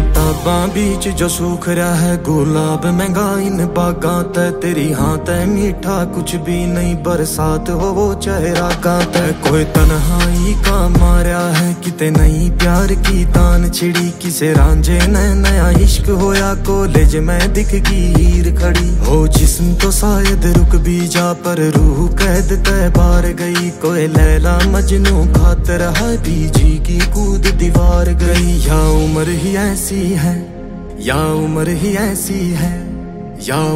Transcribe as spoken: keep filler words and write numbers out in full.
किताबां बीच जो सूख रहा है गुलाब महंगा इन बागां ते तेरी हाँ तै मीठा कुछ भी नहीं बरसात हो वो चेहरा का तै कोई तन्हाई का मारा है किते नहीं प्यार की तान छिड़ी किसे रांझे ने नया इश्क होया कॉलेज में दिख गई हीर खड़ी हो जिस्म तो शायद रुक भी जा पर रूह कैद तय बार गई कोई लैला मजनू खातर है बीजी की कूद दीवार गई या उम्र ही ऐसी है या उम्र ही ऐसी है या